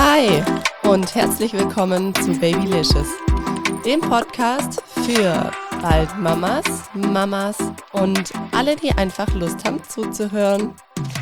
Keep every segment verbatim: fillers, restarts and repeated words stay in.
Hi und herzlich willkommen zu Babylicious, dem Podcast für bald Mamas, Mamas und alle, die einfach Lust haben zuzuhören.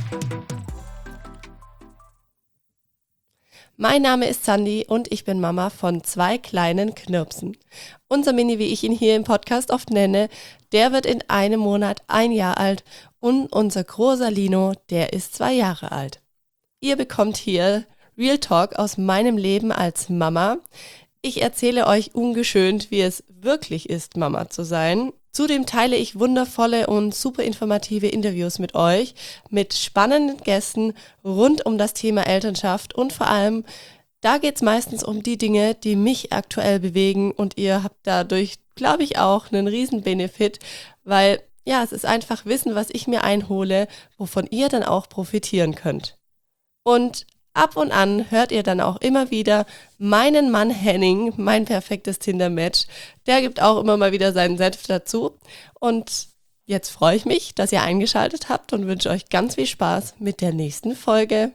Mein Name ist Sandy und ich bin Mama von zwei kleinen Knirpsen. Unser Mini, wie ich ihn hier im Podcast oft nenne, der wird in einem Monat ein Jahr alt und unser großer Lino, der ist zwei Jahre alt. Ihr bekommt hier Real Talk aus meinem Leben als Mama. Ich erzähle euch ungeschönt, wie es wirklich ist, Mama zu sein. Zudem teile ich wundervolle und super informative Interviews mit euch, mit spannenden Gästen rund um das Thema Elternschaft und vor allem, da geht es meistens um die Dinge, die mich aktuell bewegen und ihr habt dadurch, glaube ich, auch einen riesen Benefit, weil ja, es ist einfach Wissen, was ich mir einhole, wovon ihr dann auch profitieren könnt. Und ab und an hört ihr dann auch immer wieder meinen Mann Henning, mein perfektes Tinder-Match. Der gibt auch immer mal wieder seinen Senf dazu. Und jetzt freue ich mich, dass ihr eingeschaltet habt und wünsche euch ganz viel Spaß mit der nächsten Folge.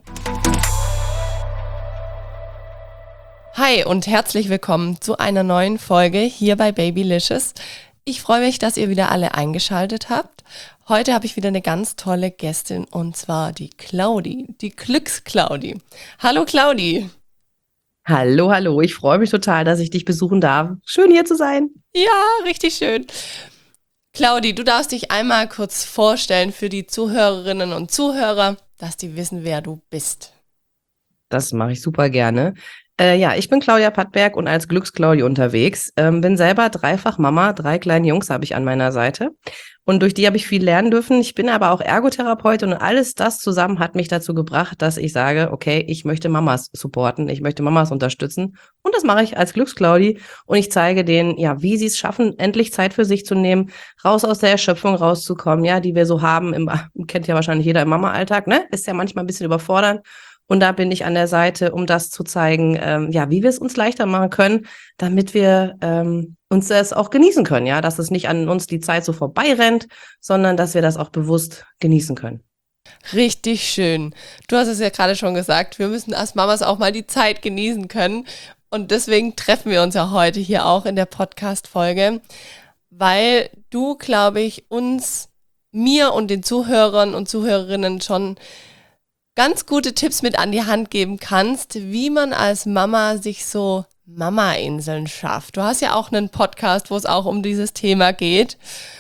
Hi und herzlich willkommen zu einer neuen Folge hier bei Babylicious. Ich freue mich, dass ihr wieder alle eingeschaltet habt. Heute habe ich wieder eine ganz tolle Gästin und zwar die Claudi, die Glücks-Claudi. Hallo Claudi. Hallo, hallo. Ich freue mich total, dass ich dich besuchen darf. Schön hier zu sein. Ja, richtig schön. Claudi, du darfst dich einmal kurz vorstellen für die Zuhörerinnen und Zuhörer, dass die wissen, wer du bist. Das mache ich super gerne. Äh, ja, ich bin Claudia Pattberg und als Glücks-Claudi unterwegs. Ähm, bin selber dreifach Mama, drei kleine Jungs habe ich an meiner Seite. Und durch die habe ich viel lernen dürfen. Ich bin aber auch Ergotherapeutin und alles das zusammen hat mich dazu gebracht, dass ich sage, okay, ich möchte Mamas supporten, ich möchte Mamas unterstützen. Und das mache ich als Glücks-Claudi. Und ich zeige denen, ja, wie sie es schaffen, endlich Zeit für sich zu nehmen, raus aus der Erschöpfung rauszukommen, ja, die wir so haben. Im, kennt ja wahrscheinlich jeder im Mama-Alltag, ne? Ist ja manchmal ein bisschen überfordernd. Und da bin ich an der Seite, um das zu zeigen, ähm, ja, wie wir es uns leichter machen können, damit wir ähm, uns das auch genießen können, ja, dass es nicht an uns die Zeit so vorbeirennt, sondern dass wir das auch bewusst genießen können. Richtig schön. Du hast es ja gerade schon gesagt, wir müssen als Mamas auch mal die Zeit genießen können. Und deswegen treffen wir uns ja heute hier auch in der Podcast-Folge, weil du, glaube ich, uns, mir und den Zuhörern und Zuhörerinnen schon ganz gute Tipps mit an die Hand geben kannst, wie man als Mama sich so Mama-Inseln schafft. Du hast ja auch einen Podcast, wo es auch um dieses Thema geht.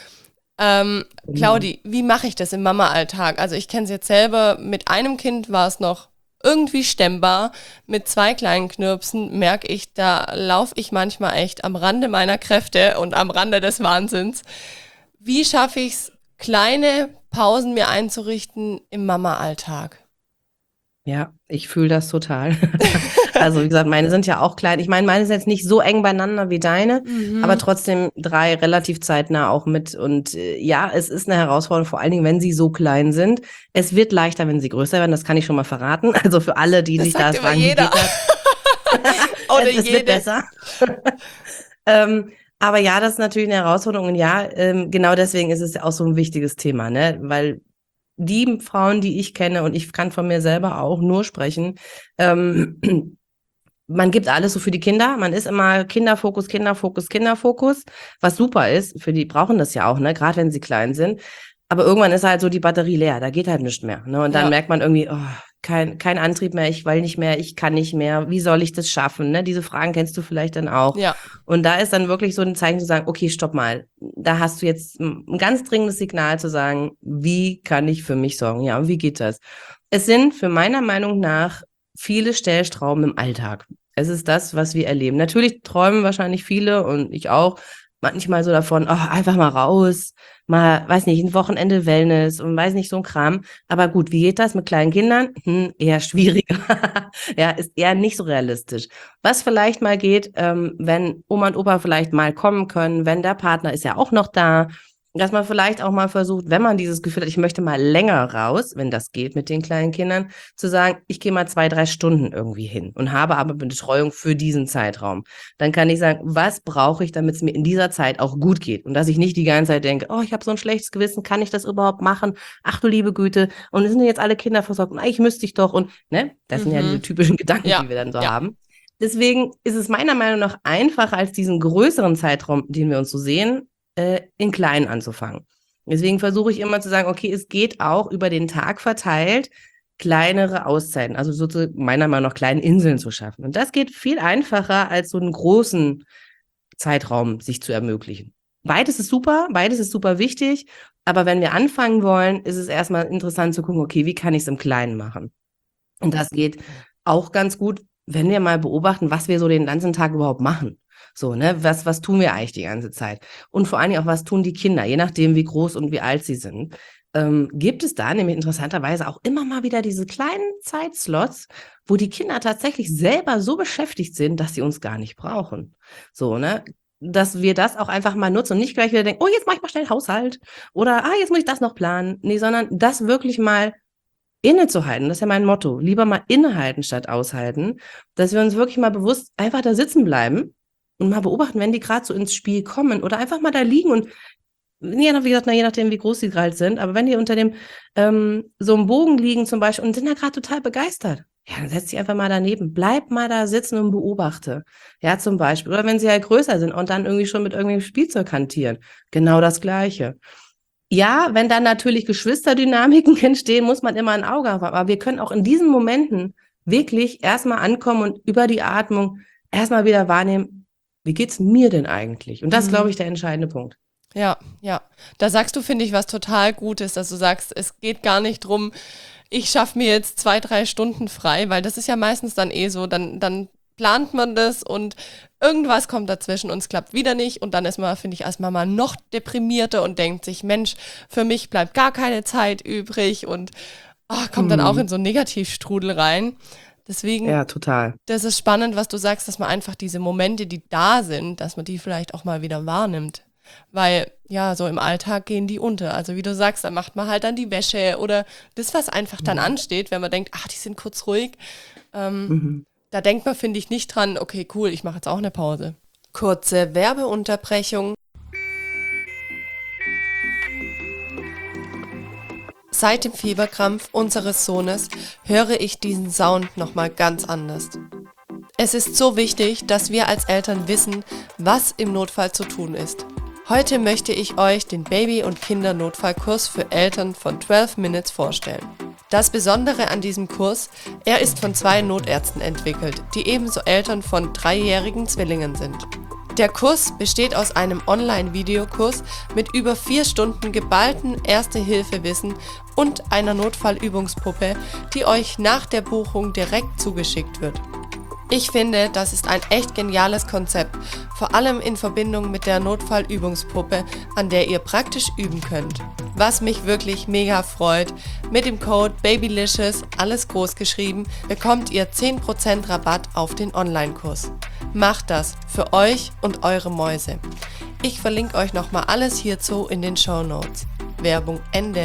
Ähm, Genau. Claudi, wie mache ich das im Mama-Alltag? Also ich kenne es jetzt selber, mit einem Kind war es noch irgendwie stemmbar. Mit zwei kleinen Knirpsen merke ich, da laufe ich manchmal echt am Rande meiner Kräfte und am Rande des Wahnsinns. Wie schaffe ich es, kleine Pausen mir einzurichten im Mama-Alltag? Ja, ich fühle das total. Also wie gesagt, meine sind ja auch klein. Ich meine, meine sind jetzt nicht so eng beieinander wie deine, Mhm. aber trotzdem drei relativ zeitnah auch mit. Und äh, ja, es ist eine Herausforderung, vor allen Dingen, wenn sie so klein sind. Es wird leichter, wenn sie größer werden, das kann ich schon mal verraten. Also für alle, die Das sich sagt da immer fragen, wie jeder. geht das? Oder es, es jede. wird besser. ähm, aber ja, das ist natürlich eine Herausforderung. Und ja, ähm, genau deswegen ist es auch so ein wichtiges Thema, ne? Weil die Frauen, die ich kenne, und ich kann von mir selber auch nur sprechen, ähm, man gibt alles so für die Kinder, man ist immer Kinderfokus, Kinderfokus, Kinderfokus, was super ist, für die brauchen das ja auch, ne, gerade wenn sie klein sind, aber irgendwann ist halt so die Batterie leer, da geht halt nichts mehr, ne, und dann Ja. merkt man irgendwie, oh, kein, kein Antrieb mehr, ich will nicht mehr, ich kann nicht mehr, wie soll ich das schaffen, ne, diese Fragen kennst du vielleicht dann auch. Ja. Und da ist dann wirklich so ein Zeichen zu sagen, okay, stopp mal, da hast du jetzt ein ganz dringendes Signal zu sagen, wie kann ich für mich sorgen, ja, und wie geht das? Es sind für meiner Meinung nach viele Stellstrauben im Alltag. Es ist das, was wir erleben. Natürlich träumen wahrscheinlich viele und ich auch manchmal so davon, oh, einfach mal raus, mal, weiß nicht, ein Wochenende Wellness und weiß nicht, so ein Kram. Aber gut, wie geht das mit kleinen Kindern? Hm, eher schwieriger. Ja, ist eher nicht so realistisch. Was vielleicht mal geht, ähm, wenn Oma und Opa vielleicht mal kommen können, wenn der Partner ist ja auch noch da, dass man vielleicht auch mal versucht, wenn man dieses Gefühl hat, ich möchte mal länger raus, wenn das geht mit den kleinen Kindern, zu sagen, ich gehe mal zwei, drei Stunden irgendwie hin und habe aber Betreuung für diesen Zeitraum. Dann kann ich sagen, was brauche ich, damit es mir in dieser Zeit auch gut geht? Und dass ich nicht die ganze Zeit denke, oh, ich habe so ein schlechtes Gewissen, kann ich das überhaupt machen? Ach du liebe Güte, und sind jetzt alle Kinder versorgt und eigentlich müsste ich doch und, ne, das sind ja diese Mhm. typischen Gedanken, Ja, die wir dann so ja. haben. Deswegen ist es meiner Meinung nach einfacher als diesen größeren Zeitraum, den wir uns so sehen, äh, in klein anzufangen. Deswegen versuche ich immer zu sagen, okay, es geht auch über den Tag verteilt, kleinere Auszeiten, also sozusagen meiner Meinung nach kleine Inseln zu schaffen. Und das geht viel einfacher, als so einen großen Zeitraum sich zu ermöglichen. Beides ist super, beides ist super wichtig, aber wenn wir anfangen wollen, ist es erstmal interessant zu gucken, okay, wie kann ich es im Kleinen machen? Und das geht auch ganz gut, wenn wir mal beobachten, was wir so den ganzen Tag überhaupt machen. So, ne, was, was tun wir eigentlich die ganze Zeit? Und vor allen Dingen auch, was tun die Kinder, je nachdem, wie groß und wie alt sie sind. Ähm, gibt es da nämlich interessanterweise auch immer mal wieder diese kleinen Zeitslots, wo die Kinder tatsächlich selber so beschäftigt sind, dass sie uns gar nicht brauchen. So, ne? Dass wir das auch einfach mal nutzen und nicht gleich wieder denken, oh, jetzt mach ich mal schnell Haushalt oder ah, jetzt muss ich das noch planen. Nee, sondern das wirklich mal innezuhalten, das ist ja mein Motto, lieber mal innehalten statt aushalten, dass wir uns wirklich mal bewusst einfach da sitzen bleiben und mal beobachten, wenn die gerade so ins Spiel kommen oder einfach mal da liegen und je nach, wie gesagt, je nachdem, wie groß die gerade sind, aber wenn die unter dem ähm, so einem Bogen liegen zum Beispiel und sind da gerade total begeistert, ja, dann setz dich einfach mal daneben, bleib mal da sitzen und beobachte, ja, zum Beispiel. Oder wenn sie halt größer sind und dann irgendwie schon mit irgendwelchem Spielzeug hantieren, genau das Gleiche. Ja, wenn dann natürlich Geschwisterdynamiken entstehen, muss man immer ein Auge haben. Aber wir können auch in diesen Momenten wirklich erstmal ankommen und über die Atmung erstmal wieder wahrnehmen, wie geht's mir denn eigentlich? Und das ist, glaube ich, der entscheidende Punkt. Ja, ja. Da sagst du, finde ich, was total Gutes, dass du sagst, es geht gar nicht drum, ich schaffe mir jetzt zwei, drei Stunden frei, weil das ist ja meistens dann eh so, dann, dann plant man das und irgendwas kommt dazwischen und es klappt wieder nicht und dann ist man, finde ich, als Mama noch deprimierter und denkt sich, Mensch, für mich bleibt gar keine Zeit übrig und oh, kommt dann auch in so einen Negativstrudel rein. Deswegen, Ja, total. das ist spannend, was du sagst, dass man einfach diese Momente, die da sind, dass man die vielleicht auch mal wieder wahrnimmt. Weil, ja, so im Alltag gehen die unter. Also wie du sagst, da macht man halt dann die Wäsche oder das, was einfach dann Mhm. ansteht, wenn man denkt, ach, die sind kurz ruhig. Ähm, Mhm. Da denkt man, finde ich, nicht dran, okay, cool, ich mache jetzt auch eine Pause. Kurze Werbeunterbrechung. Seit dem Fieberkrampf unseres Sohnes höre ich diesen Sound nochmal ganz anders. Es ist so wichtig, dass wir als Eltern wissen, was im Notfall zu tun ist. Heute möchte ich euch den Baby- und Kindernotfallkurs für Eltern von zwölf Minutes vorstellen. Das Besondere an diesem Kurs, er ist von zwei Notärzten entwickelt, die ebenso Eltern von dreijährigen Zwillingen sind. Der Kurs besteht aus einem Online-Videokurs mit über vier Stunden geballten Erste-Hilfe-Wissen und einer Notfallübungspuppe, die euch nach der Buchung direkt zugeschickt wird. Ich finde, das ist ein echt geniales Konzept, vor allem in Verbindung mit der Notfallübungspuppe, an der ihr praktisch üben könnt. Was mich wirklich mega freut, mit dem Code BABYLICIOUS, alles groß geschrieben, bekommt ihr zehn Prozent Rabatt auf den Online-Kurs. Macht das für euch und eure Mäuse. Ich verlinke euch nochmal alles hierzu in den Shownotes. Werbung Ende.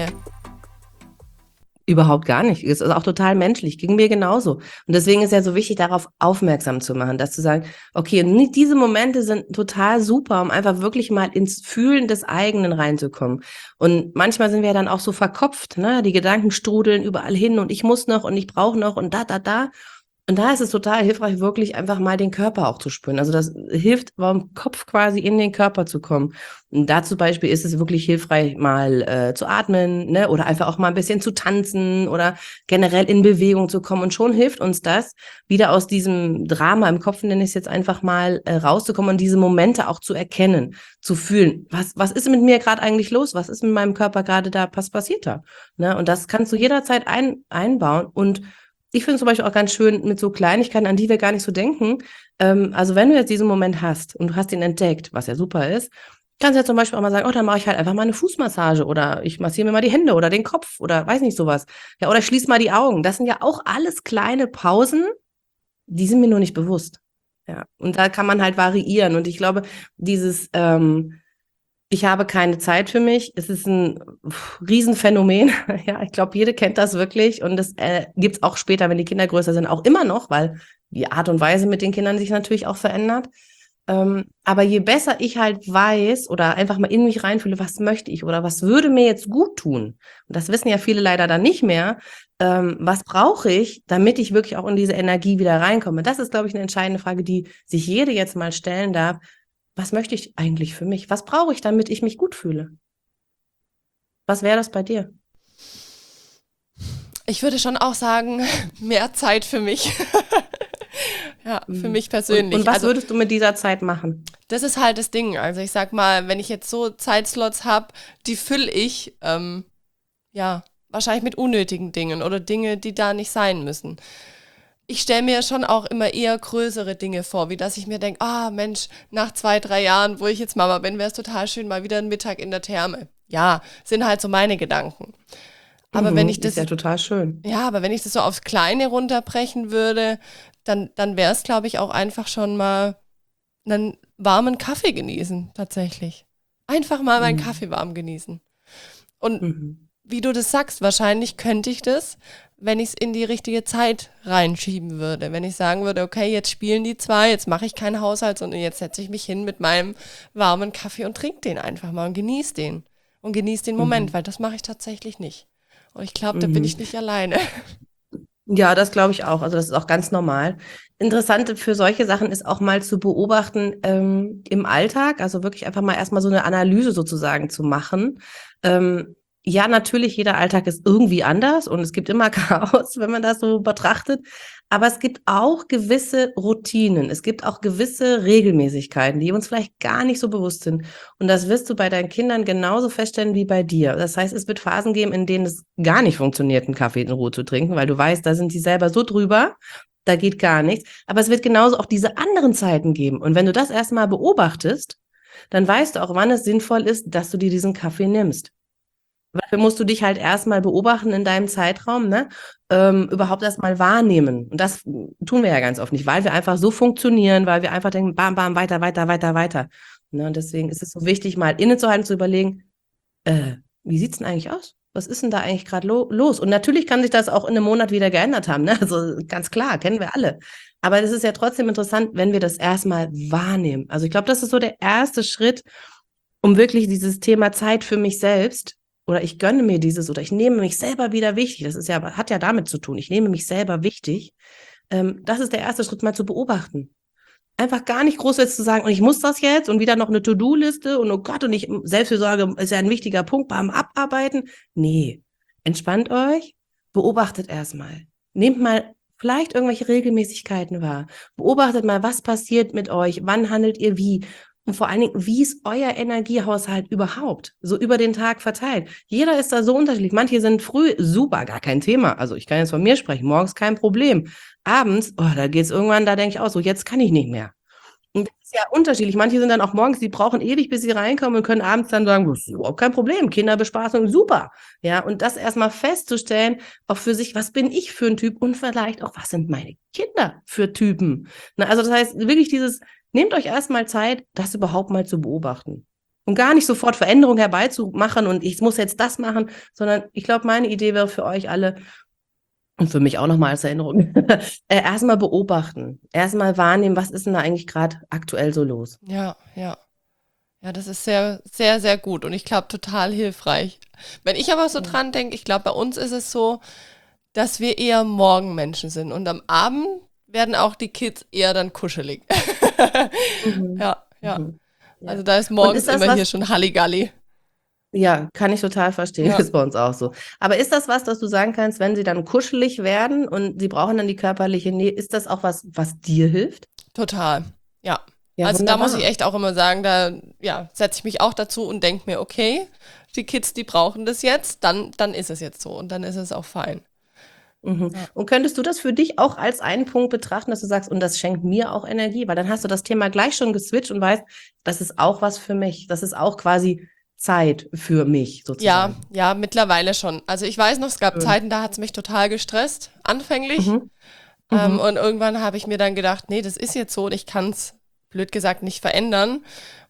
Überhaupt gar nicht. Es ist auch total menschlich. Ging mir genauso. Und deswegen ist ja so wichtig, darauf aufmerksam zu machen, dass zu sagen, okay, nicht diese Momente sind total super, um einfach wirklich mal ins Fühlen des eigenen reinzukommen. Und manchmal sind wir ja dann auch so verkopft, ne? Die Gedanken strudeln überall hin und ich muss noch und ich brauche noch und da, da, da. Und da ist es total hilfreich, wirklich einfach mal den Körper auch zu spüren. Also das hilft, vom Kopf quasi in den Körper zu kommen. Und da zum Beispiel ist es wirklich hilfreich, mal äh, zu atmen, ne, oder einfach auch mal ein bisschen zu tanzen oder generell in Bewegung zu kommen. Und schon hilft uns das, wieder aus diesem Drama im Kopf, nenne ich es jetzt einfach mal, äh, rauszukommen und diese Momente auch zu erkennen, zu fühlen. Was, was ist mit mir gerade eigentlich los? Was ist mit meinem Körper gerade da? Was passiert da? Ne? Und das kannst du jederzeit ein, einbauen und ich finde es zum Beispiel auch ganz schön mit so Kleinigkeiten, an die wir gar nicht so denken. Ähm, also wenn du jetzt diesen Moment hast und du hast ihn entdeckt, was ja super ist, kannst du ja zum Beispiel auch mal sagen, oh, dann mache ich halt einfach mal eine Fußmassage oder ich massiere mir mal die Hände oder den Kopf oder weiß nicht sowas. Ja, oder schließ mal die Augen. Das sind ja auch alles kleine Pausen, die sind mir nur nicht bewusst. Ja, und da kann man halt variieren. Und ich glaube, dieses ähm, Ich habe keine Zeit für mich. Es ist ein Riesenphänomen. Ja, ich glaube, jede kennt das wirklich. Und das äh, gibt es auch später, wenn die Kinder größer sind, auch immer noch, weil die Art und Weise mit den Kindern sich natürlich auch verändert. Ähm, aber je besser ich halt weiß oder einfach mal in mich reinfühle, was möchte ich oder was würde mir jetzt gut tun? Und das wissen ja viele leider dann nicht mehr. Ähm, was brauche ich, damit ich wirklich auch in diese Energie wieder reinkomme? Das ist, glaube ich, eine entscheidende Frage, die sich jede jetzt mal stellen darf. Was möchte ich eigentlich für mich? Was brauche ich, damit ich mich gut fühle? Was wäre das bei dir? Ich würde schon auch sagen, mehr Zeit für mich. Ja, für mich persönlich. Und, und was also, würdest du mit dieser Zeit machen? Das ist halt das Ding. Also ich sag mal, wenn ich jetzt so Zeitslots habe, die fülle ich, ähm, ja, wahrscheinlich mit unnötigen Dingen oder Dinge, die da nicht sein müssen. Ich stelle mir schon auch immer eher größere Dinge vor, wie dass ich mir denke, ah Mensch, nach zwei, drei Jahren, wo ich jetzt Mama bin, wäre es total schön, mal wieder einen Mittag in der Therme. Ja, sind halt so meine Gedanken. Aber Mhm, wenn ich das, ist ja total schön. ja, aber wenn ich das so aufs Kleine runterbrechen würde, dann, dann wäre es, glaube ich, auch einfach schon mal einen warmen Kaffee genießen, tatsächlich. Einfach mal meinen Mhm. Kaffee warm genießen. Und Mhm. wie du das sagst, wahrscheinlich könnte ich das, wenn ich es in die richtige Zeit reinschieben würde. Wenn ich sagen würde, okay, jetzt spielen die zwei, jetzt mache ich keinen Haushalt, sondern jetzt setze ich mich hin mit meinem warmen Kaffee und trinke den einfach mal und genieße den. Und genieße den Moment, Mhm. weil das mache ich tatsächlich nicht. Und ich glaube, da bin Mhm. ich nicht alleine. Ja, das glaube ich auch. Also das ist auch ganz normal. Interessant für solche Sachen ist auch mal zu beobachten ähm, im Alltag, also wirklich einfach mal erstmal so eine Analyse sozusagen zu machen. Ähm, ja, natürlich, jeder Alltag ist irgendwie anders und es gibt immer Chaos, wenn man das so betrachtet. Aber es gibt auch gewisse Routinen, es gibt auch gewisse Regelmäßigkeiten, die uns vielleicht gar nicht so bewusst sind. Und das wirst du bei deinen Kindern genauso feststellen wie bei dir. Das heißt, es wird Phasen geben, in denen es gar nicht funktioniert, einen Kaffee in Ruhe zu trinken, weil du weißt, da sind sie selber so drüber, da geht gar nichts. Aber es wird genauso auch diese anderen Zeiten geben. Und wenn du das erstmal beobachtest, dann weißt du auch, wann es sinnvoll ist, dass du dir diesen Kaffee nimmst. Dafür musst du dich halt erstmal beobachten in deinem Zeitraum, ne? Ähm, überhaupt erstmal wahrnehmen. Und das tun wir ja ganz oft nicht, weil wir einfach so funktionieren, weil wir einfach denken, bam, bam, weiter, weiter, weiter, weiter. Ne? Und deswegen ist es so wichtig, mal innezuhalten, zu überlegen, äh, wie sieht's denn eigentlich aus? Was ist denn da eigentlich gerade lo los? Und natürlich kann sich das auch in einem Monat wieder geändert haben, ne? Also ganz klar, kennen wir alle. Aber es ist ja trotzdem interessant, wenn wir das erstmal wahrnehmen. Also ich glaube, das ist so der erste Schritt, um wirklich dieses Thema Zeit für mich selbst oder ich gönne mir dieses oder ich nehme mich selber wieder wichtig. Das ist ja, hat ja damit zu tun. Ich nehme mich selber wichtig. Ähm, das ist der erste Schritt, mal zu beobachten. Einfach gar nicht groß jetzt zu sagen, und ich muss das jetzt und wieder noch eine To-Do-Liste und oh Gott, und ich, Selbstfürsorge ist ja ein wichtiger Punkt beim Abarbeiten. Nee, entspannt euch, beobachtet erstmal. Nehmt mal vielleicht irgendwelche Regelmäßigkeiten wahr. Beobachtet mal, was passiert mit euch, wann handelt ihr wie. Und vor allen Dingen, wie ist euer Energiehaushalt überhaupt? So über den Tag verteilt. Jeder ist da so unterschiedlich. Manche sind früh super, gar kein Thema. Also ich kann jetzt von mir sprechen, morgens kein Problem. Abends, oh, da geht's irgendwann, da denke ich auch so, jetzt kann ich nicht mehr. Und das ist ja unterschiedlich. Manche sind dann auch morgens, die brauchen ewig, bis sie reinkommen und können abends dann sagen, das ist überhaupt kein Problem, Kinderbespaßung, super. Ja, und das erstmal festzustellen, auch für sich, was bin ich für ein Typ und vielleicht auch, was sind meine Kinder für Typen? Na, also das heißt, wirklich dieses, nehmt euch erstmal Zeit, das überhaupt mal zu beobachten. Und gar nicht sofort Veränderungen herbeizumachen und ich muss jetzt das machen, sondern ich glaube, meine Idee wäre für euch alle, und für mich auch nochmal als Erinnerung, äh, erstmal beobachten, erstmal wahrnehmen, was ist denn da eigentlich gerade aktuell so los. Ja, ja. Ja, das ist sehr, sehr, sehr gut und ich glaube total hilfreich. Wenn ich aber so dran denke, ich glaube, bei uns ist es so, dass wir eher Morgenmenschen sind und am Abend werden auch die Kids eher dann kuschelig. Mhm. Ja, ja. Mhm. Ja. Also da ist Und morgens ist das immer was, hier schon Halligalli. ja, kann ich total verstehen, Ja, ist bei uns auch so. Aber ist das was, dass du sagen kannst, wenn sie dann kuschelig werden und sie brauchen dann die körperliche Nähe, ist das auch was, was dir hilft? total. Ja. Ja, Also da muss ich wunderbar. echt auch immer sagen, da ja, setze ich mich auch dazu und denke mir, okay, die Kids, die brauchen das jetzt, dann, dann ist es jetzt so und dann ist es auch fein. Mhm. Ja. Und könntest du das für dich auch als einen Punkt betrachten, dass du sagst, und das schenkt mir auch Energie, weil dann hast du das Thema gleich schon geswitcht und weißt, das ist auch was für mich. Das ist auch quasi Zeit für mich Ja, sozusagen. ja, mittlerweile schon. Also ich weiß noch, es gab Schön. Zeiten, da hat es mich total gestresst, anfänglich. Mhm. Ähm, Mhm. und irgendwann habe ich mir dann gedacht, nee, das ist jetzt so und ich kann es, blöd gesagt, nicht verändern.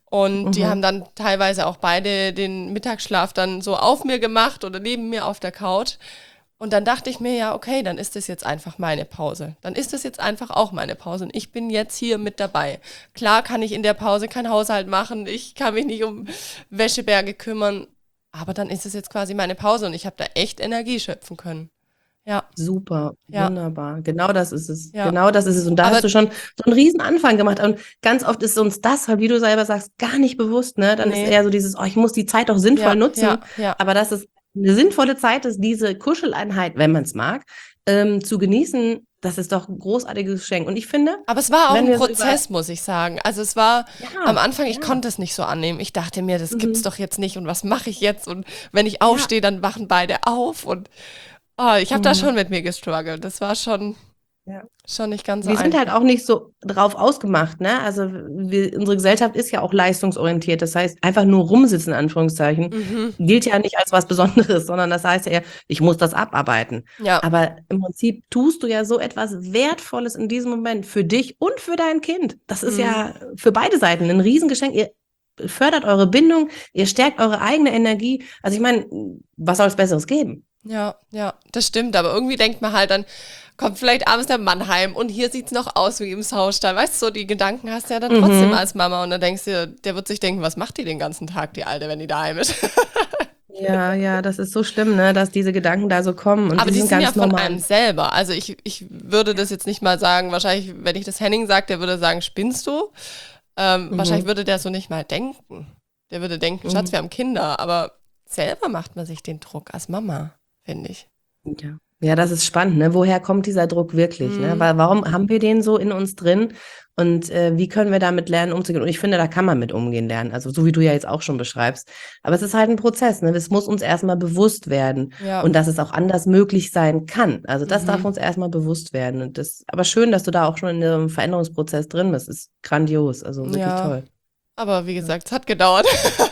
Und die Mhm. haben dann teilweise auch beide den Mittagsschlaf dann so auf mir gemacht oder neben mir auf der Couch. Und dann dachte ich mir, ja, okay, dann ist das jetzt einfach meine Pause. Dann ist das jetzt einfach auch meine Pause. Und ich bin jetzt hier mit dabei. Klar kann ich in der Pause keinen Haushalt machen, ich kann mich nicht um Wäscheberge kümmern, aber dann ist es jetzt quasi meine Pause und ich habe da echt Energie schöpfen können. Ja, Super, ja, wunderbar. Genau das ist es. ja. Genau das ist es. Und da Aber hast du schon so einen riesen Anfang gemacht. Und ganz oft ist uns das, halt, wie du selber sagst, gar nicht bewusst, ne? Dann ist nee, eher so dieses, oh, ich muss die Zeit doch sinnvoll ja, nutzen. ja, ja. Aber dass es eine sinnvolle Zeit ist, diese Kuscheleinheit, wenn man es mag, ähm, zu genießen, das ist doch ein großartiges Geschenk. Und ich finde, Aber es war auch wenn ein wir so über, Prozess, muss ich sagen. Also es war am ja, Anfang, ich ja, konnte es nicht so annehmen. Ich dachte mir, das gibt's mhm, doch jetzt nicht und was mache ich jetzt? Und wenn ich ja, aufstehe, dann wachen beide auf und oh, ich habe da mhm, schon mit mir gestruggelt. Das war schon, ja. schon nicht ganz so Wir sind halt einfach. auch nicht so drauf ausgemacht, ne? Also wir, unsere Gesellschaft ist ja auch leistungsorientiert. Das heißt, einfach nur rumsitzen, in Anführungszeichen, Mhm. gilt ja nicht als was Besonderes, sondern das heißt ja eher, ich muss das abarbeiten. Ja, Aber im Prinzip tust du ja so etwas Wertvolles in diesem Moment für dich und für dein Kind. Das ist mhm. ja für beide Seiten ein Riesengeschenk. Ihr fördert eure Bindung, ihr stärkt eure eigene Energie. Also ich meine, was soll es Besseres geben? Ja, ja, das stimmt. Aber irgendwie denkt man halt, dann kommt vielleicht abends der Mann heim und hier sieht's noch aus wie im Saustall. Weißt du, so die Gedanken hast du ja dann trotzdem Mhm. als Mama und dann denkst du, der wird sich denken, was macht die den ganzen Tag, die Alte, wenn die daheim ist? Ja, ja, das ist so schlimm, ne, dass diese Gedanken da so kommen und Aber die die sind sind ja ganz von normal. einem selber. Also ich, ich würde das jetzt nicht mal sagen, wahrscheinlich, wenn ich das Henning sage, der würde sagen, spinnst du? Ähm, wahrscheinlich Mhm. würde der so nicht mal denken. Der würde denken, Schatz, Mhm. wir haben Kinder. Aber selber macht man sich den Druck als Mama, finde ich. Ja. Ja, das ist spannend, ne? Woher kommt dieser Druck wirklich, ne? Mhm. Weil, warum haben wir den so in uns drin? Und äh, wie können wir damit lernen, umzugehen? Und ich finde, da kann man mit umgehen lernen. Also so wie du ja jetzt auch schon beschreibst. Aber es ist halt ein Prozess, ne? Es muss uns erstmal bewusst werden Ja. und dass es auch anders möglich sein kann. Also das darf Mhm. uns erstmal bewusst werden. Und das, aber schön, dass du da auch schon in einem Veränderungsprozess drin bist. Ist grandios, also wirklich Ja. toll. Aber wie Ja. gesagt, es hat gedauert.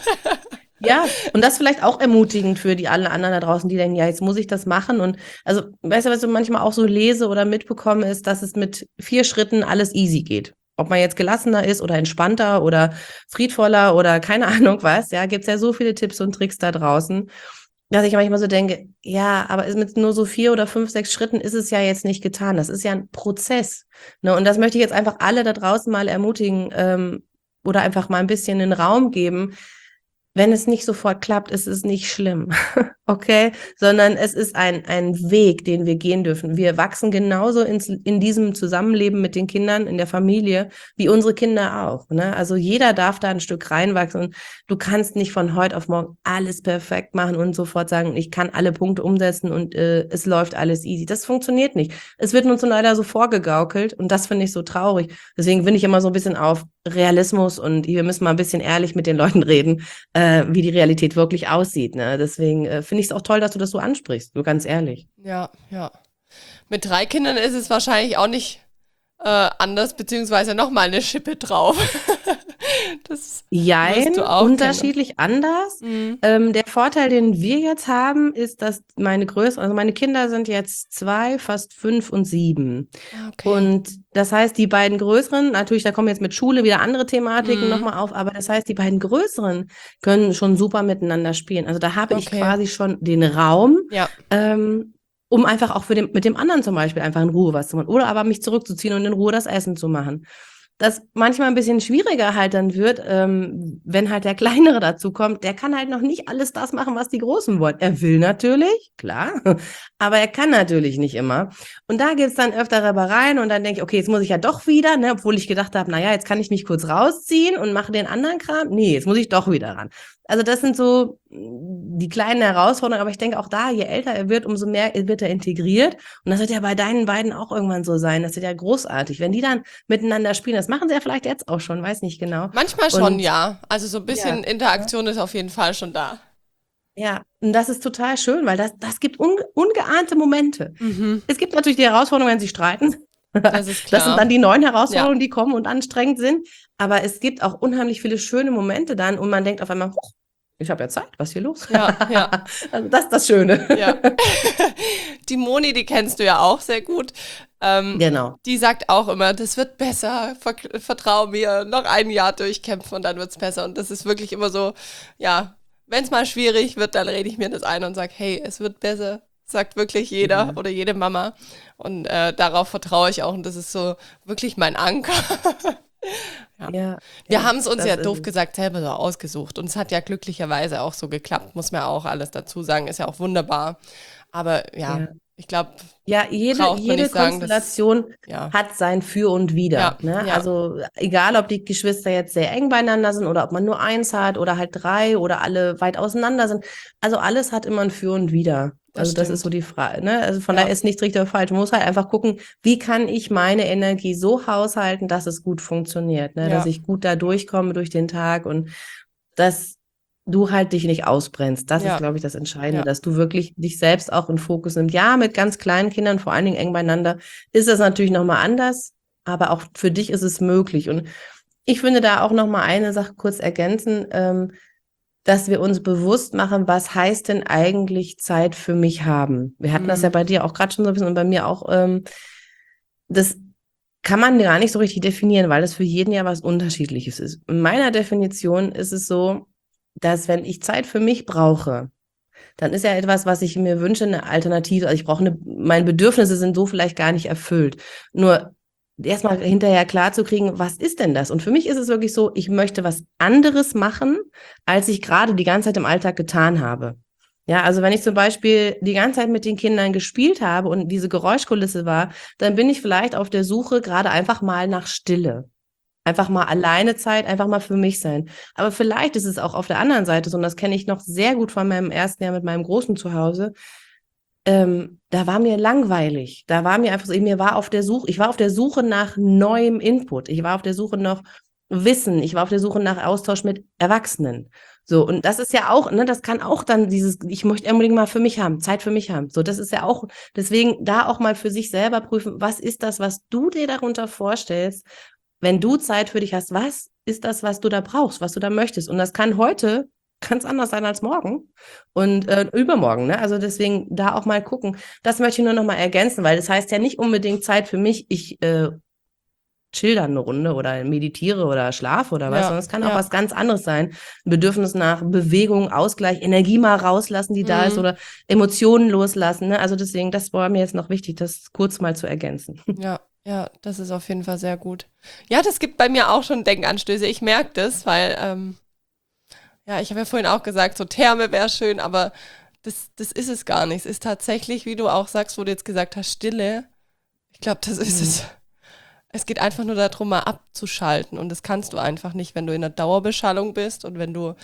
Ja, und das vielleicht auch ermutigend für die alle anderen da draußen, die denken, ja, jetzt muss ich das machen. Und also, weißt du, was ich manchmal auch so lese oder mitbekomme, ist, dass es mit vier Schritten alles easy geht. Ob man jetzt gelassener ist oder entspannter oder friedvoller oder keine Ahnung was, ja, gibt's ja so viele Tipps und Tricks da draußen, dass ich manchmal so denke, ja, aber ist mit nur so vier oder fünf, sechs Schritten ist es ja jetzt nicht getan. Das ist ja ein Prozess. Ne? Und das möchte ich jetzt einfach alle da draußen mal ermutigen, ähm, oder einfach mal ein bisschen in den Raum geben. Wenn es nicht sofort klappt, ist es nicht schlimm, okay? Sondern es ist ein, ein Weg, den wir gehen dürfen. Wir wachsen genauso ins, in diesem Zusammenleben mit den Kindern, in der Familie, wie unsere Kinder auch, ne? Also jeder darf da ein Stück reinwachsen und du kannst nicht von heute auf morgen alles perfekt machen und sofort sagen, ich kann alle Punkte umsetzen und äh, es läuft alles easy. Das funktioniert nicht. Es wird uns so leider so vorgegaukelt und das finde ich so traurig. Deswegen bin ich immer so ein bisschen auf Realismus und wir müssen mal ein bisschen ehrlich mit den Leuten reden, äh, wie die Realität wirklich aussieht. Ne? Deswegen äh, finde ich es auch toll, dass du das so ansprichst, nur ganz ehrlich. Ja, ja. Mit drei Kindern ist es wahrscheinlich auch nicht äh, anders, beziehungsweise nochmal eine Schippe drauf. Das wirst Jein, du auch kennen. unterschiedlich anders. Mhm. Ähm, der Vorteil, den wir jetzt haben, ist, dass meine Größeren, also meine Kinder sind jetzt zwei, fast fünf und sieben. Ah, okay. Und das heißt, die beiden Größeren, natürlich, da kommen jetzt mit Schule wieder andere Thematiken Mhm. nochmal auf, aber das heißt, die beiden Größeren können schon super miteinander spielen. Also da habe ich Okay. quasi schon den Raum, Ja. ähm, um einfach auch für den, mit dem anderen zum Beispiel einfach in Ruhe was zu machen. Oder aber mich zurückzuziehen und in Ruhe das Essen zu machen. Das manchmal ein bisschen schwieriger halt dann wird, ähm, wenn halt der Kleinere dazu kommt, der kann halt noch nicht alles das machen, was die Großen wollen. Er will natürlich, klar, aber er kann natürlich nicht immer. Und da gibt's dann öfter Reibereien und dann denke ich, okay, jetzt muss ich ja doch wieder, ne, obwohl ich gedacht habe, naja, jetzt kann ich mich kurz rausziehen und mache den anderen Kram. Nee, jetzt muss ich doch wieder ran. Also das sind so die kleinen Herausforderungen, aber ich denke auch da, je älter er wird, umso mehr wird er integriert. Und das wird ja bei deinen beiden auch irgendwann so sein. Das wird ja großartig. Wenn die dann miteinander spielen, das machen sie ja vielleicht jetzt auch schon, weiß nicht genau. Manchmal schon, Und ja. Also so ein bisschen ja, Interaktion ist auf jeden Fall schon da. ja, und das ist total schön, weil das, das gibt unge ungeahnte Momente. Mhm. Es gibt natürlich die Herausforderungen, wenn sie streiten. Das ist Das sind klar. dann die neuen Ja. Herausforderungen, die kommen und anstrengend sind. Aber es gibt auch unheimlich viele schöne Momente dann und man denkt auf einmal, huch, ich habe ja Zeit, was ist hier los? Ja, ja. Also das ist das Schöne. Ja. die Moni, die kennst du ja auch sehr gut. Ähm, Genau. Die sagt auch immer, das wird besser, ver vertrau mir, noch ein Jahr durchkämpfen und dann wird's besser. Und das ist wirklich immer so, ja, wenn es mal schwierig wird, dann rede ich mir das ein und sage, hey, es wird besser. Sagt wirklich jeder Mhm. oder jede Mama. Und äh, darauf vertraue ich auch. Und das ist so wirklich mein Anker. Ja. Ja, Wir ja, haben es uns das ja ist doof es. gesagt selber so ausgesucht. Und es hat ja glücklicherweise auch so geklappt, muss man auch alles dazu sagen. Ist ja auch wunderbar. Aber ja, Ja. ich glaube, Ja, jede, braucht man jede nicht sagen, dass, Konstellation ja, hat sein Für und ja, Wider. Ne? ja, Also egal, ob die Geschwister jetzt sehr eng beieinander sind oder ob man nur eins hat oder halt drei oder alle weit auseinander sind. Also alles hat immer ein Für und Wider. das Also das ist so stimmt. die Frage. Ne? Also von daher Ja, ist nichts richtig oder falsch. Man muss halt einfach gucken, wie kann ich meine Energie so haushalten, dass es gut funktioniert, ne? Dass ja, ich gut da durchkomme durch den Tag und dass du halt dich nicht ausbrennst. Das ist, ja, glaube ich, das Entscheidende, ja, dass du wirklich dich selbst auch in Fokus nimmst. Ja, mit ganz kleinen Kindern, vor allen Dingen eng beieinander, ist das natürlich nochmal anders, aber auch für dich ist es möglich. Und ich finde da auch nochmal eine Sache kurz ergänzen, ähm, dass wir uns bewusst machen, was heißt denn eigentlich Zeit für mich haben? Wir hatten das ja mm, bei dir auch gerade schon so ein bisschen und bei mir auch, ähm, das kann man gar nicht so richtig definieren, weil es für jeden ja was Unterschiedliches ist. In meiner Definition ist es so, dass wenn ich Zeit für mich brauche, dann ist ja etwas, was ich mir wünsche, eine Alternative. Also ich brauche eine, meine Bedürfnisse sind so vielleicht gar nicht erfüllt. Nur erstmal hinterher klar zu kriegen, was ist denn das? Und für mich ist es wirklich so, ich möchte was anderes machen, als ich gerade die ganze Zeit im Alltag getan habe. Ja, also wenn ich zum Beispiel die ganze Zeit mit den Kindern gespielt habe und diese Geräuschkulisse war, dann bin ich vielleicht auf der Suche gerade einfach mal nach Stille. Einfach mal alleine Zeit, einfach mal für mich sein. Aber vielleicht ist es auch auf der anderen Seite so, und das kenne ich noch sehr gut von meinem ersten Jahr mit meinem Großen zu Hause. Ähm, da war mir langweilig. Da war mir einfach so, mir war auf der Suche, ich war auf der Suche nach neuem Input. Ich war auf der Suche nach Wissen. Ich war auf der Suche nach Austausch mit Erwachsenen. So, und das ist ja auch, ne, das kann auch dann dieses, ich möchte unbedingt mal für mich haben, Zeit für mich haben. So, das ist ja auch, deswegen da auch mal für sich selber prüfen, was ist das, was du dir darunter vorstellst, wenn du Zeit für dich hast, was ist das, was du da brauchst, was du da möchtest? Und das kann heute ganz anders sein als morgen und äh, übermorgen. Ne? Also deswegen da auch mal gucken. Das möchte ich nur noch mal ergänzen, weil das heißt ja nicht unbedingt Zeit für mich, ich äh, chill dann eine Runde oder meditiere oder schlafe oder was, ja, sondern es kann auch ja, was ganz anderes sein. Ein Bedürfnis nach Bewegung, Ausgleich, Energie mal rauslassen, die da ist mm, oder Emotionen loslassen. Ne? Also deswegen, das war mir jetzt noch wichtig, das kurz mal zu ergänzen. ja, ja, das ist auf jeden Fall sehr gut. Ja, das gibt bei mir auch schon Denkanstöße. Ich merke das, weil, ähm, ja, ich habe ja vorhin auch gesagt, so Therme wäre schön, aber das, das ist es gar nicht. Es ist tatsächlich, wie du auch sagst, wo du jetzt gesagt hast, Stille. Ich glaube, das ist Mhm. es. Es geht einfach nur darum, mal abzuschalten. Und das kannst du einfach nicht, wenn du in einer Dauerbeschallung bist und wenn du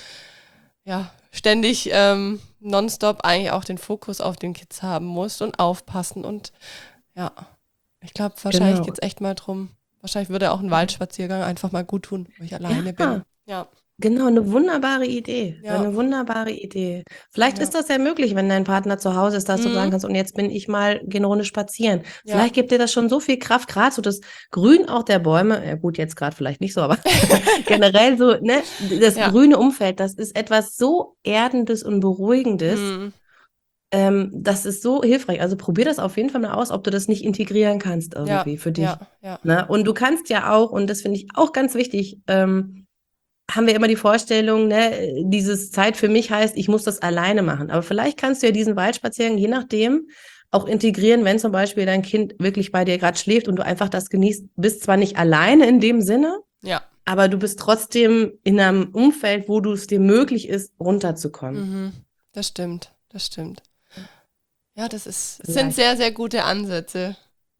ja ständig ähm, nonstop eigentlich auch den Fokus auf den Kids haben musst und aufpassen. Und ja, ich glaube, wahrscheinlich Genau. geht es echt mal drum. Wahrscheinlich würde auch ein Waldspaziergang einfach mal gut tun, wo ich alleine bin. Ja, Ja, genau, eine wunderbare Idee. ja, Eine wunderbare Idee. Vielleicht ja. ist das ja möglich, wenn dein Partner zu Hause ist, dass du sagen Mhm, kannst, und jetzt bin ich mal, geh eine Runde spazieren. ja. Vielleicht gibt dir das schon so viel Kraft, gerade so das Grün auch der Bäume, ja gut, jetzt gerade vielleicht nicht so, aber generell so, ne, das Ja. grüne Umfeld, das ist etwas so Erdendes und Beruhigendes. Mhm. Ähm, das ist so hilfreich. Also probier das auf jeden Fall mal aus, ob du das nicht integrieren kannst Ja, irgendwie für ja, dich. ja. Ne? Und du kannst ja auch, und das finde ich auch ganz wichtig, ähm, haben wir immer die Vorstellung, ne, dieses Zeit für mich heißt, ich muss das alleine machen. Aber vielleicht kannst du ja diesen Waldspaziergang, je nachdem, auch integrieren, wenn zum Beispiel dein Kind wirklich bei dir gerade schläft und du einfach das genießt, bist zwar nicht alleine in dem Sinne, Ja. aber du bist trotzdem in einem Umfeld, wo du es dir möglich ist, runterzukommen. Mhm. Das stimmt, das stimmt. Ja, das ist, es sind Vielleicht sehr, sehr gute Ansätze.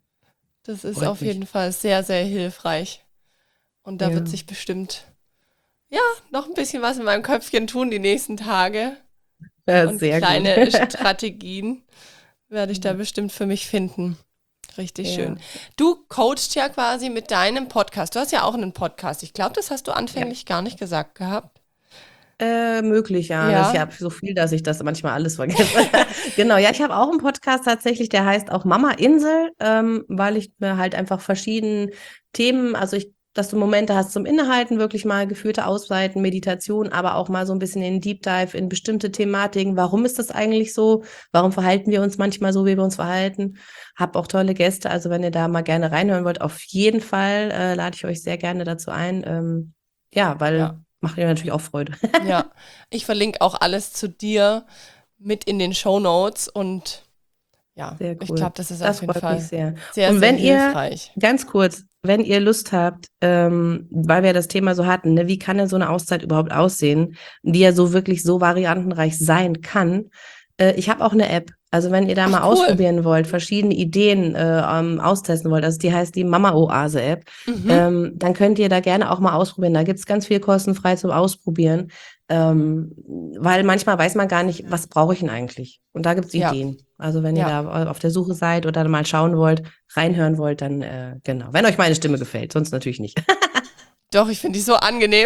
Das ist freut auf mich. jeden Fall sehr, sehr hilfreich. Und da wird Ja, sich bestimmt, ja, noch ein bisschen was in meinem Köpfchen tun die nächsten Tage. ja, Und sehr gut. kleine Strategien werde ich da Ja, bestimmt für mich finden. Richtig schön. ja, Du coachst ja quasi mit deinem Podcast. Du hast ja auch einen Podcast. Ich glaube, das hast du ja. anfänglich gar nicht gesagt gehabt. Äh, möglich, ja. Das, ich Ja, habe so viel, dass ich das manchmal alles vergesse. Genau, ja, ich habe auch einen Podcast tatsächlich, der heißt auch Mama Insel, ähm, weil ich mir halt einfach verschiedene Themen, also ich dass du Momente hast zum Innehalten, wirklich mal geführte Auszeiten, Meditation, aber auch mal so ein bisschen in Deep Dive in bestimmte Thematiken. Warum ist das eigentlich so? Warum verhalten wir uns manchmal so, wie wir uns verhalten? Hab auch tolle Gäste, also wenn ihr da mal gerne reinhören wollt, auf jeden Fall äh, lade ich euch sehr gerne dazu ein. Ähm, ja, weil Ja. macht mir natürlich auch Freude. Ja, ich verlinke auch alles zu dir mit in den Shownotes und ja, Sehr cool. ich glaube, das ist Das auf jeden freut Fall mich sehr. sehr, Und sehr wenn ihr, hilfreich. ganz kurz, wenn ihr Lust habt, ähm, weil wir das Thema so hatten, ne, wie kann denn so eine Auszeit überhaupt aussehen, die ja so wirklich so variantenreich sein kann? Äh, ich habe auch eine App. Also wenn ihr da Ach, mal cool. ausprobieren wollt, verschiedene Ideen äh, ähm, austesten wollt, also die heißt die Mama-Oase-App, Mhm. ähm, dann könnt ihr da gerne auch mal ausprobieren. Da gibt's ganz viel kostenfrei zum Ausprobieren, ähm, weil manchmal weiß man gar nicht, was brauche ich denn eigentlich? Und da gibt's Ja. Ideen. Also wenn ihr Ja. da auf der Suche seid oder mal schauen wollt, reinhören wollt, dann äh, genau. Wenn euch meine Stimme gefällt, sonst natürlich nicht. Doch, ich finde die so angenehm.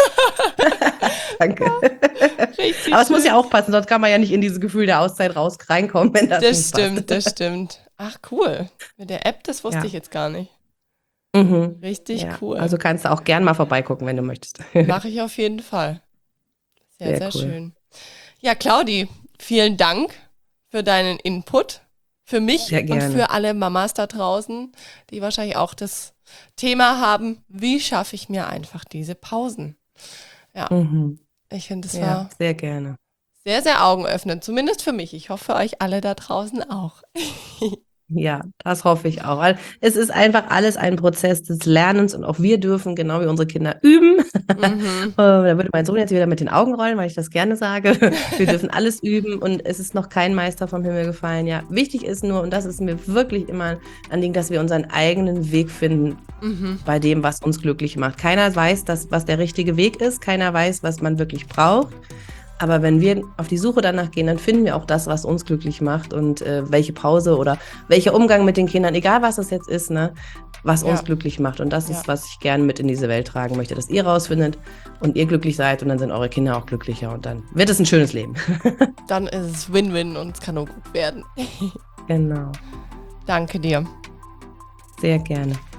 Danke. Richtig Aber es muss schön. ja auch passen, sonst kann man ja nicht in dieses Gefühl der Auszeit raus reinkommen, wenn das, Das nicht stimmt, passt. das stimmt. Ach, cool. Mit der App, das wusste Ja. ich jetzt gar nicht. Mhm. Richtig Ja. cool. Also kannst du auch gern mal vorbeigucken, wenn du möchtest. Mache ich auf jeden Fall. Sehr, Sehr sehr, cool. schön. Ja, Claudi, vielen Dank für deinen Input. Für mich Sehr und gerne. für alle Mamas da draußen, die wahrscheinlich auch das Thema haben, wie schaffe ich mir einfach diese Pausen? Ja, Mhm. ich finde, es Ja, war sehr gerne. sehr, sehr augenöffnend, zumindest für mich. Ich hoffe, für euch alle da draußen auch. Ja, das hoffe ich auch. Weil es ist einfach alles ein Prozess des Lernens und auch wir dürfen, genau wie unsere Kinder, üben. Mhm. Äh, Da würde mein Sohn jetzt wieder mit den Augen rollen, weil ich das gerne sage. Wir dürfen alles üben und es ist noch kein Meister vom Himmel gefallen. Ja, wichtig ist nur, und das ist mir wirklich immer ein Anliegen, dass wir unseren eigenen Weg finden Mhm. bei dem, was uns glücklich macht. Keiner weiß, dass, was der richtige Weg ist. Keiner weiß, was man wirklich braucht. Aber wenn wir auf die Suche danach gehen, dann finden wir auch das, was uns glücklich macht und äh, welche Pause oder welcher Umgang mit den Kindern, egal was das jetzt ist, ne, was Ja. uns glücklich macht. Und das Ja. ist, was ich gerne mit in diese Welt tragen möchte, dass ihr rausfindet und ihr glücklich seid und dann sind eure Kinder auch glücklicher und dann wird es ein schönes Leben. Dann ist es Win-Win und es kann nur gut werden. Genau, Danke dir. sehr gerne.